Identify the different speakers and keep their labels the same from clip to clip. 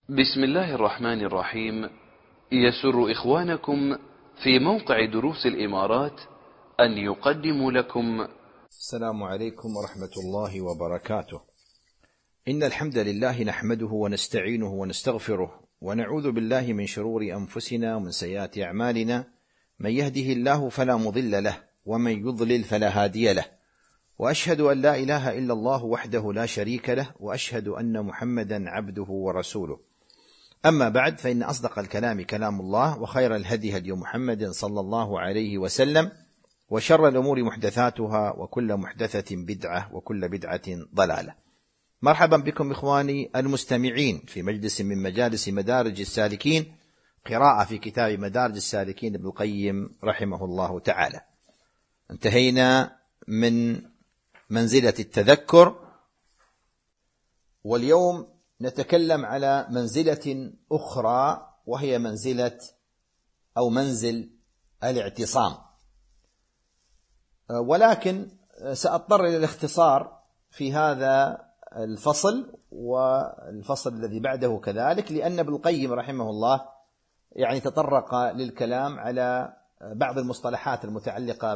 Speaker 1: بسم الله الرحمن الرحيم. يسر إخوانكم في موقع دروس الإمارات أن يقدموا لكم
Speaker 2: السلام عليكم ورحمة الله وبركاته. إن الحمد لله نحمده ونستعينه ونستغفره ونعوذ بالله من شرور أنفسنا ومن سيئات أعمالنا، من يهده الله فلا مضل له ومن يضلل فلا هادي له، وأشهد أن لا إله إلا الله وحده لا شريك له، وأشهد أن محمدا عبده ورسوله. أما بعد، فإن أصدق الكلام كلام الله، وخير الهدي هدي محمد صلى الله عليه وسلم، وشر الأمور محدثاتها، وكل محدثة بدعة، وكل بدعة ضلالة. مرحبا بكم إخواني المستمعين في مجلس من مجالس مدارج السالكين، قراءة في كتاب مدارج السالكين ابن القيم رحمه الله تعالى. انتهينا من منزلة التذكر، واليوم نتكلم على منزلة أخرى، وهي منزل الاعتصام، ولكن سأضطر إلى الاختصار في هذا الفصل والفصل الذي بعده كذلك، لأن ابن القيم رحمه الله تطرق للكلام على بعض المصطلحات المتعلقة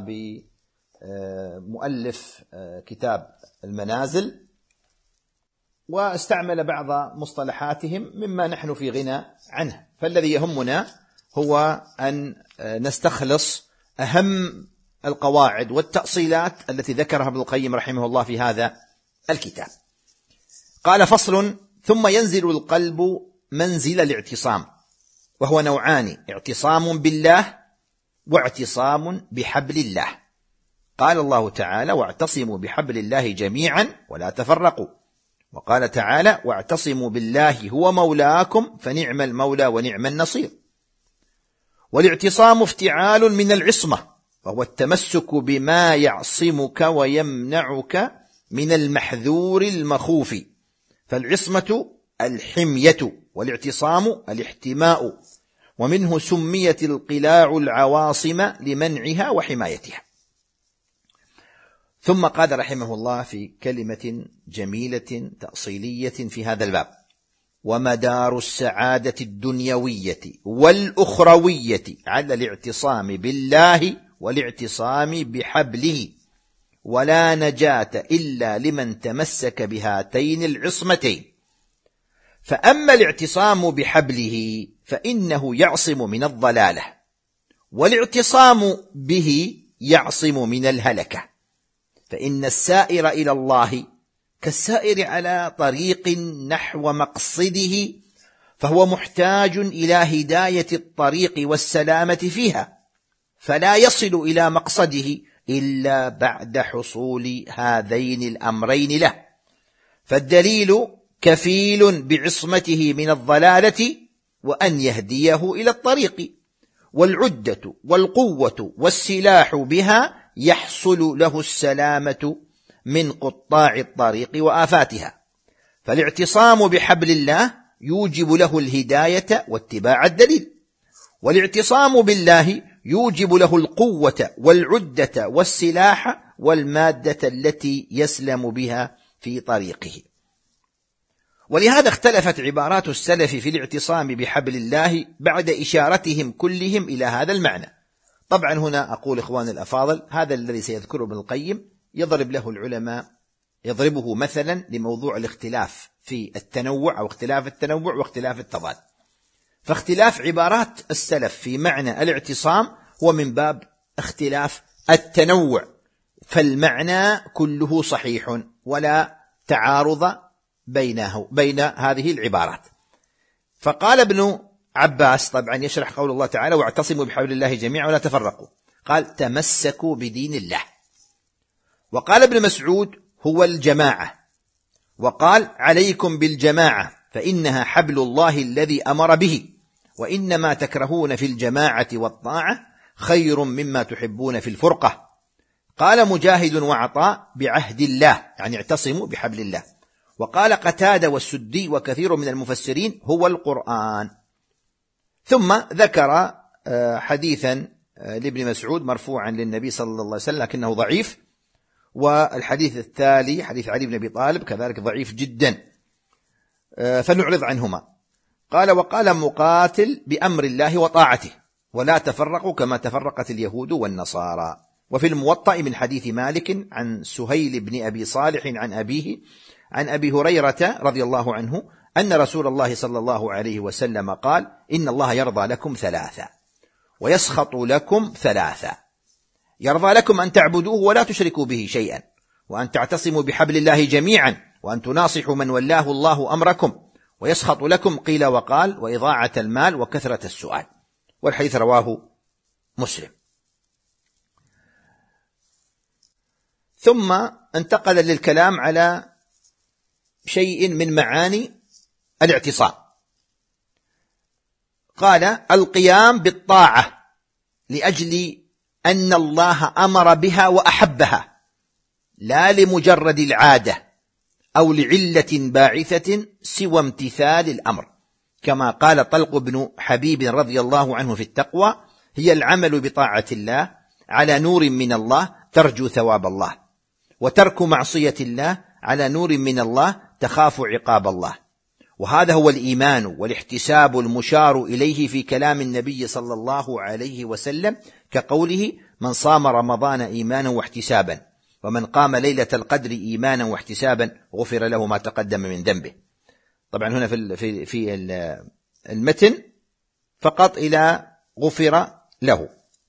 Speaker 2: بمؤلف كتاب المنازل، واستعمل بعض مصطلحاتهم مما نحن في غنى عنه. فالذي يهمنا هو أن نستخلص أهم القواعد والتأصيلات التي ذكرها ابن القيم رحمه الله في هذا الكتاب. قال: فصل: ثم ينزل القلب منزل الاعتصام، وهو نوعان: اعتصام بالله واعتصام بحبل الله. قال الله تعالى: واعتصموا بحبل الله جميعا ولا تفرقوا. وقال تعالى: واعتصموا بالله هو مولاكم فنعم المولى ونعم النصير. والاعتصام افتعال من العصمة، وهو التمسك بما يعصمك ويمنعك من المحذور المخوف، فالعصمة الحمية، والاعتصام الاحتماء، ومنه سميت القلاع العواصم لمنعها وحمايتها. ثم قال رحمه الله في كلمة جميلة تأصيلية في هذا الباب: ومدار السعادة الدنيوية والأخروية على الاعتصام بالله والاعتصام بحبله، ولا نجاة إلا لمن تمسك بهاتين العصمتين. فأما الاعتصام بحبله فإنه يعصم من الضلالة، والاعتصام به يعصم من الهلكة، فإن السائر إلى الله كالسائر على طريق نحو مقصده، فهو محتاج إلى هداية الطريق والسلامة فيها، فلا يصل إلى مقصده إلا بعد حصول هذين الأمرين له. فالدليل كفيل بعصمته من الضلالة وأن يهديه إلى الطريق، والعدة والقوة والسلاح بها يحصل له السلامة من قطاع الطريق وآفاتها. فالاعتصام بحبل الله يوجب له الهداية واتباع الدليل، والاعتصام بالله يوجب له القوة والعدة والسلاح والمادة التي يسلم بها في طريقه. ولهذا اختلفت عبارات السلف في الاعتصام بحبل الله بعد إشارتهم كلهم إلى هذا المعنى. طبعا هنا أقول إخواني الأفاضل، هذا الذي سيذكره ابن القيم يضرب له العلماء، يضربه مثلا لموضوع الاختلاف في التنوع، أو اختلاف التنوع واختلاف التضاد. فاختلاف عبارات السلف في معنى الاعتصام هو من باب اختلاف التنوع، فالمعنى كله صحيح ولا تعارض بين هذه العبارات. فقال ابن عباس، طبعا يشرح قول الله تعالى: واعتصموا بحبل الله جميعا ولا تفرقوا، قال: تمسكوا بدين الله. وقال ابن مسعود: هو الجماعة. وقال: عليكم بالجماعة فإنها حبل الله الذي أمر به، وإنما تكرهون في الجماعة والطاعة خير مما تحبون في الفرقة. قال مجاهد وعطاء: بعهد الله، اعتصموا بحبل الله. وقال قتادة والسدي وكثير من المفسرين: هو القرآن. ثم ذكر حديثا لابن مسعود مرفوعا للنبي صلى الله عليه وسلم لكنه ضعيف، والحديث التالي حديث علي بن أبي طالب كذلك ضعيف جدا، فنعرض عنهما. قال: وقال مقاتل: بأمر الله وطاعته، ولا تفرقوا كما تفرقت اليهود والنصارى. وفي الموطأ من حديث مالك عن سهيل بن أبي صالح عن أبيه عن أبي هريرة رضي الله عنه أن رسول الله صلى الله عليه وسلم قال: إن الله يرضى لكم ثلاثة ويسخط لكم ثلاثة: يرضى لكم أن تعبدوه ولا تشركوا به شيئا، وأن تعتصموا بحبل الله جميعا، وأن تناصحوا من ولاه الله أمركم، ويسخط لكم قيل وقال وإضاعة المال وكثرة السؤال. والحديث رواه مسلم. ثم انتقل للكلام على شيء من معاني الاعتصام. قال: القيام بالطاعة لأجل أن الله أمر بها وأحبها، لا لمجرد العادة أو لعلة باعثة سوى امتثال الأمر، كما قال طلق بن حبيب رضي الله عنه في التقوى: هي العمل بطاعة الله على نور من الله ترجو ثواب الله، وترك معصية الله على نور من الله تخاف عقاب الله. وهذا هو الإيمان والاحتساب المشار إليه في كلام النبي صلى الله عليه وسلم، كقوله: من صام رمضان إيمانا واحتسابا، ومن قام ليلة القدر إيمانا واحتسابا غفر له ما تقدم من ذنبه. طبعا هنا في المتن فقط إلى غفر له،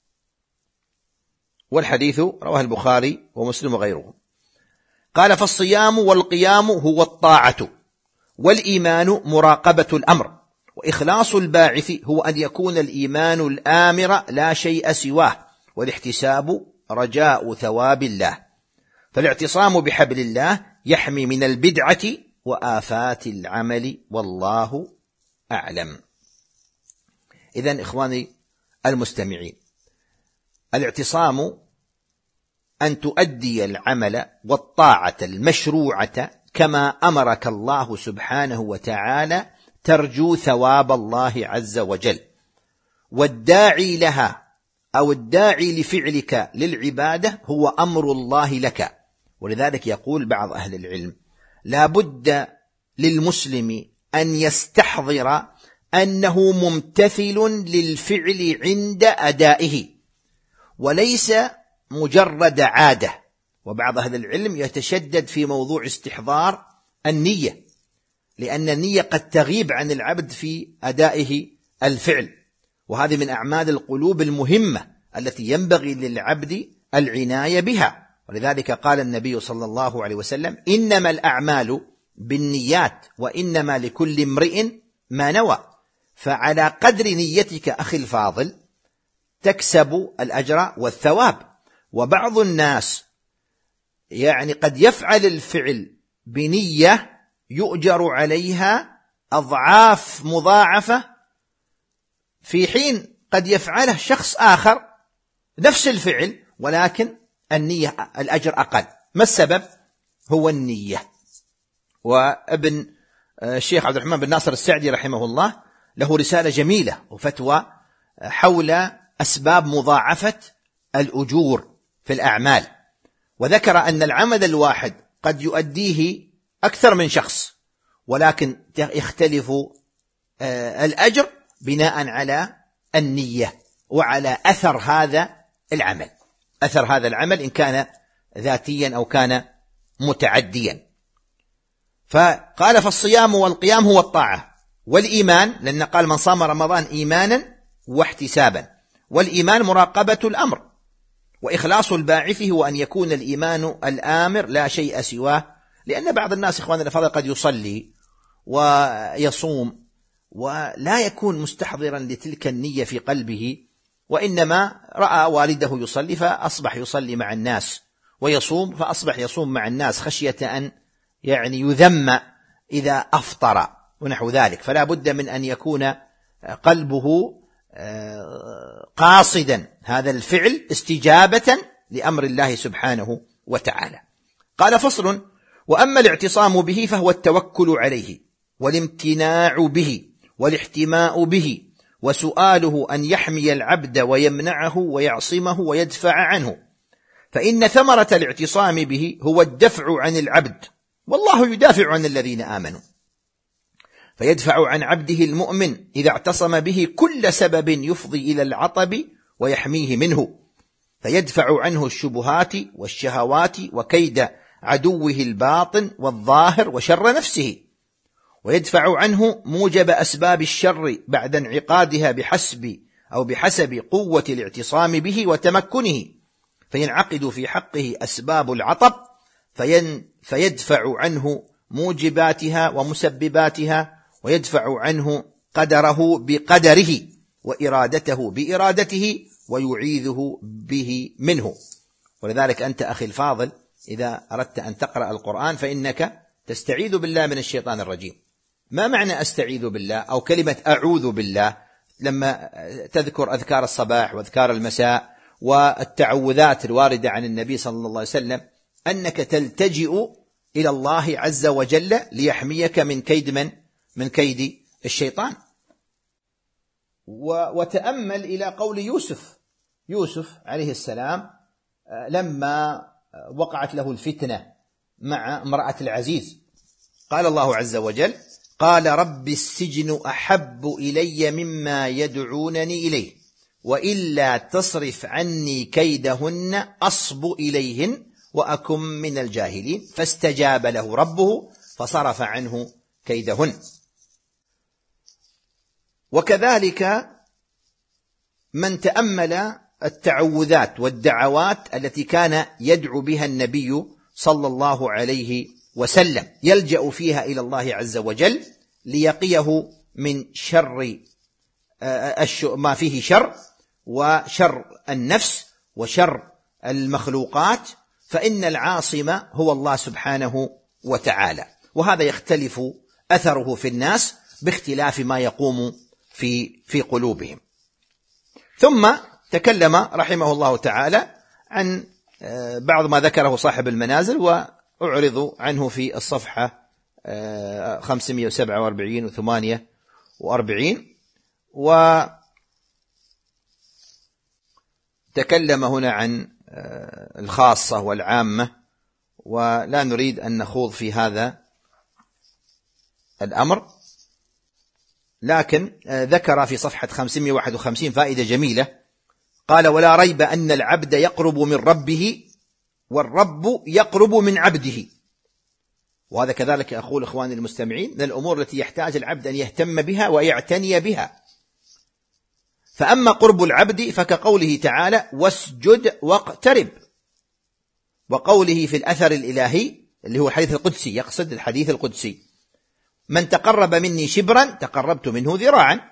Speaker 2: والحديث رواه البخاري ومسلم وغيره. قال: فالصيام والقيام هو الطاعة، والإيمان مراقبة الأمر، وإخلاص الباعث هو أن يكون الإيمان الآمر لا شيء سواه، والاحتساب رجاء ثواب الله. فالاعتصام بحبل الله يحمي من البدعة وآفات العمل، والله أعلم. إذن إخواني المستمعين، الاعتصام أن تؤدي العمل والطاعة المشروعة كما أمرك الله سبحانه وتعالى، ترجو ثواب الله عز وجل. والداعي لها أو الداعي لفعلك للعبادة هو أمر الله لك. ولذلك يقول بعض أهل العلم: لا بد للمسلم أن يستحضر أنه ممتثل للفعل عند أدائه، وليس مجرد عادة. وبعض أهل العلم يتشدد في موضوع استحضار النية، لأن النية قد تغيب عن العبد في أدائه الفعل، وهذه من أعمال القلوب المهمة التي ينبغي للعبد العناية بها. ولذلك قال النبي صلى الله عليه وسلم: إنما الأعمال بالنيات وإنما لكل امرئ ما نوى. فعلى قدر نيتك أخي الفاضل تكسب الأجر والثواب. وبعض الناس قد يفعل الفعل بنية يؤجر عليها أضعاف مضاعفة، في حين قد يفعله شخص آخر نفس الفعل ولكن النية الأجر أقل. ما السبب؟ هو النية. وابن الشيخ عبد الرحمن بن ناصر السعدي رحمه الله له رسالة جميلة وفتوى حول أسباب مضاعفة الأجور في الأعمال، وذكر أن العمل الواحد قد يؤديه أكثر من شخص، ولكن يختلف الأجر بناء على النية وعلى أثر هذا العمل، أثر هذا العمل إن كان ذاتيا أو كان متعديا. فقال: فالصيام والقيام هو الطاعة، والإيمان، لأن قال: من صام رمضان إيمانا واحتسابا. والإيمان مراقبة الأمر، وإخلاص الباعث هو أن يكون الإيمان الآمر لا شيء سواه. لأن بعض الناس إخواننا الأفاضل قد يصلي ويصوم ولا يكون مستحضرا لتلك النية في قلبه، وإنما رأى والده يصلي فأصبح يصلي مع الناس، ويصوم فأصبح يصوم مع الناس خشية أن يذم إذا أفطر ونحو ذلك. فلا بد من أن يكون قلبه قاصدا هذا الفعل استجابة لأمر الله سبحانه وتعالى. قال: فصل: وأما الاعتصام به فهو التوكل عليه، والامتناع به، والاحتماء به، وسؤاله أن يحمي العبد ويمنعه ويعصمه ويدفع عنه. فإن ثمرة الاعتصام به هو الدفع عن العبد، والله يدافع عن الذين آمنوا. فيدفع عن عبده المؤمن إذا اعتصم به كل سبب يفضي إلى العطب ويحميه منه، فيدفع عنه الشبهات والشهوات وكيد عدوه الباطن والظاهر وشر نفسه، ويدفع عنه موجب أسباب الشر بعد انعقادها بحسب قوة الاعتصام به وتمكنه، فينعقد في حقه أسباب العطب فيدفع عنه موجباتها ومسبباتها، ويدفع عنه قدره بقدره وإرادته بإرادته ويعيذه به منه. ولذلك أنت أخي الفاضل إذا أردت أن تقرأ القرآن فإنك تستعيذ بالله من الشيطان الرجيم. ما معنى أستعيذ بالله أو كلمة أعوذ بالله؟ لما تذكر أذكار الصباح وأذكار المساء والتعوذات الواردة عن النبي صلى الله عليه وسلم أنك تلتجئ إلى الله عز وجل ليحميك من كيد الشيطان. وتأمل إلى قول يوسف عليه السلام لما وقعت له الفتنة مع امرأة العزيز، قال الله عز وجل: قال رب السجن أحب إلي مما يدعونني إليه وإلا تصرف عني كيدهن أصب إليهن وأكن من الجاهلين، فاستجاب له ربه فصرف عنه كيدهن. وكذلك من تأمل التعوذات والدعوات التي كان يدعو بها النبي صلى الله عليه وسلم، يلجأ فيها إلى الله عز وجل ليقيه من شر ما فيه شر وشر النفس وشر المخلوقات، فإن العاصم هو الله سبحانه وتعالى. وهذا يختلف أثره في الناس باختلاف ما يقوم في قلوبهم. ثم تكلم رحمه الله تعالى عن بعض ما ذكره صاحب المنازل، وأعرض عنه في الصفحة 547 و 48. وتكلم هنا عن الخاصة والعامة، ولا نريد أن نخوض في هذا الأمر، لكن ذكر في صفحة 551 فائدة جميلة. قال: ولا ريب أن العبد يقرب من ربه والرب يقرب من عبده. وهذا كذلك أقول إخواني المستمعين من الأمور التي يحتاج العبد أن يهتم بها ويعتني بها. فأما قرب العبد فكقوله تعالى: واسجد واقترب، وقوله في الأثر الإلهي اللي هو الحديث القدسي، يقصد الحديث القدسي: من تقرب مني شبرا تقربت منه ذراعا.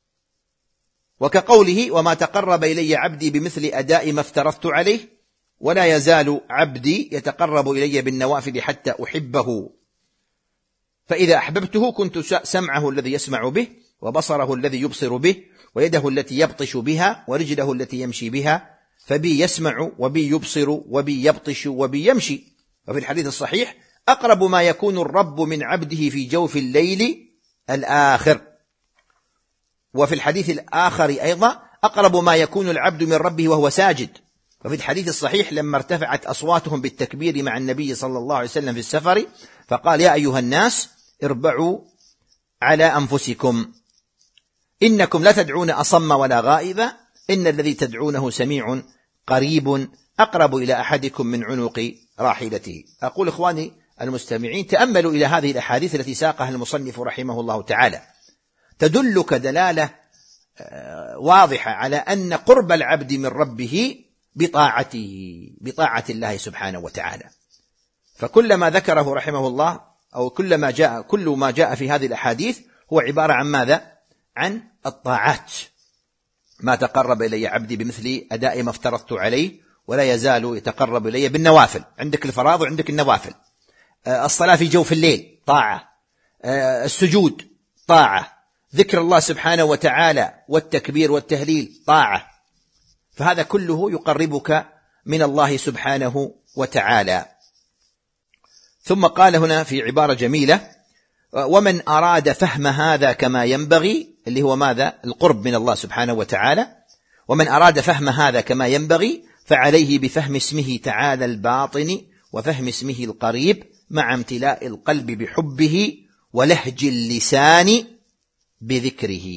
Speaker 2: وكقوله: وما تقرب إلي عبدي بمثل أداء ما افترضت عليه ولا يزال عبدي يتقرب إلي بالنوافل حتى أحبه، فإذا أحببته كنت سمعه الذي يسمع به وبصره الذي يبصر به ويده التي يبطش بها ورجله التي يمشي بها، فبي يسمع وبي يبصر وبي يبطش وبي يمشي. وفي الحديث الصحيح: أقرب ما يكون الرب من عبده في جوف الليل الآخر. وفي الحديث الآخر أيضا: أقرب ما يكون العبد من ربه وهو ساجد. وفي الحديث الصحيح لما ارتفعت أصواتهم بالتكبير مع النبي صلى الله عليه وسلم في السفر فقال: يا أيها الناس اربعوا على أنفسكم إنكم لا تدعون أصم ولا غائبا إن الذي تدعونه سميع قريب أقرب إلى أحدكم من عنق راحلته. أقول إخواني المستمعين تأملوا إلى هذه الأحاديث التي ساقها المصنف رحمه الله تعالى، تدلك دلالة واضحة على أن قرب العبد من ربه بطاعة الله سبحانه وتعالى. فكل ما ذكره رحمه الله أو كل ما جاء في هذه الأحاديث هو عبارة عن ماذا؟ عن الطاعات. ما تقرب إلي عبدي بمثل أداء ما افترضت عليه ولا يزال يتقرب إلي بالنوافل. عندك الفرائض وعندك النوافل. الصلاة في جوف الليل طاعة، السجود طاعة، ذكر الله سبحانه وتعالى والتكبير والتهليل طاعة. فهذا كله يقربك من الله سبحانه وتعالى. ثم قال هنا في عبارة جميلة: ومن أراد فهم هذا كما ينبغي، اللي هو ماذا؟ القرب من الله سبحانه وتعالى. ومن أراد فهم هذا كما ينبغي فعليه بفهم اسمه تعالى الباطن وفهم اسمه القريب مع امتلاء القلب بحبه ولهج اللسان بذكره.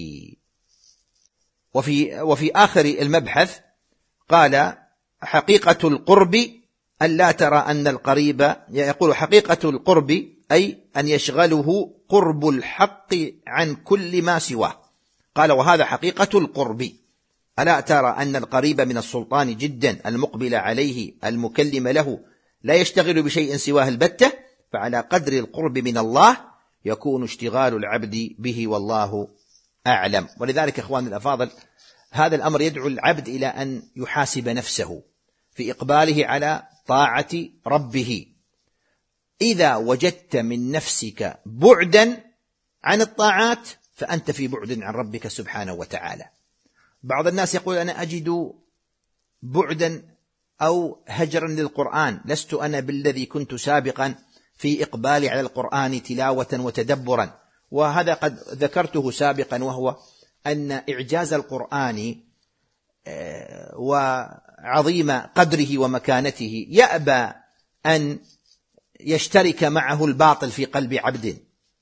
Speaker 2: وفي آخر المبحث قال حقيقة القرب أن لا ترى أن القريب، يقول حقيقة القرب أي أن يشغله قرب الحق عن كل ما سواه. قال وهذا حقيقة القرب، ألا ترى أن القريب من السلطان جدا المقبل عليه المكلم له لا يشتغل بشيء سواه البتة، فعلى قدر القرب من الله يكون اشتغال العبد به والله أعلم. ولذلك إخواني الأفاضل هذا الأمر يدعو العبد إلى أن يحاسب نفسه في إقباله على طاعة ربه. إذا وجدت من نفسك بعدا عن الطاعات فأنت في بعد عن ربك سبحانه وتعالى. بعض الناس يقول أنا أجد بعدا أو هجرا للقرآن، لست أنا بالذي كنت سابقا في إقبالي على القرآن تلاوة وتدبرا. وهذا قد ذكرته سابقا، وهو أن إعجاز القرآن وعظيم قدره ومكانته يأبى أن يشترك معه الباطل في قلب عبد.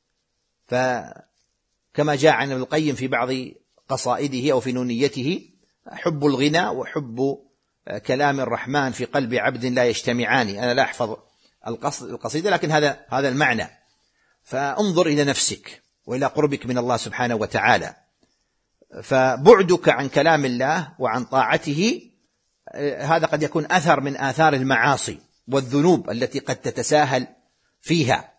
Speaker 2: فكما جاء عن ابن القيم في بعض قصائده أو في نونيته: حب الغنى وحب كلام الرحمن في قلب عبد لا يجتمعان. أنا لا أحفظ القصيدة لكن هذا المعنى. فانظر إلى نفسك وإلى قربك من الله سبحانه وتعالى، فبعدك عن كلام الله وعن طاعته هذا قد يكون أثر من آثار المعاصي والذنوب التي قد تتساهل فيها.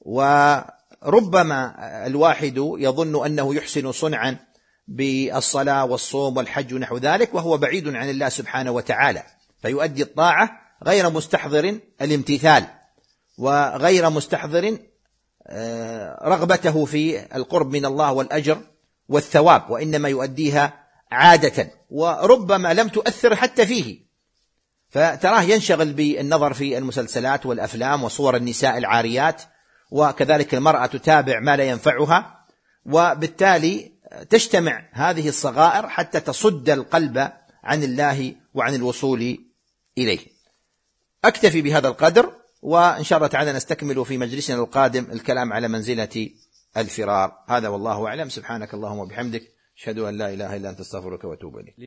Speaker 2: وربما الواحد يظن أنه يحسن صنعا بالصلاة والصوم والحج ونحو ذلك وهو بعيد عن الله سبحانه وتعالى، فيؤدي الطاعة غير مستحضر الامتثال وغير مستحضر رغبته في القرب من الله والأجر والثواب، وإنما يؤديها عادة وربما لم تؤثر حتى فيه. فتراه ينشغل بالنظر في المسلسلات والأفلام وصور النساء العاريات، وكذلك المرأة تتابع ما لا ينفعها، وبالتالي تجتمع هذه الصغائر حتى تصد القلب عن الله وعن الوصول إليه. أكتفي بهذا القدر، وإن شاء الله تعالى نستكمل في مجلسنا القادم الكلام على منزلة الفرار. هذا والله أعلم. سبحانك اللهم وبحمدك، أشهد أن لا إله إلا أنت، استغفرك وأتوب إليك.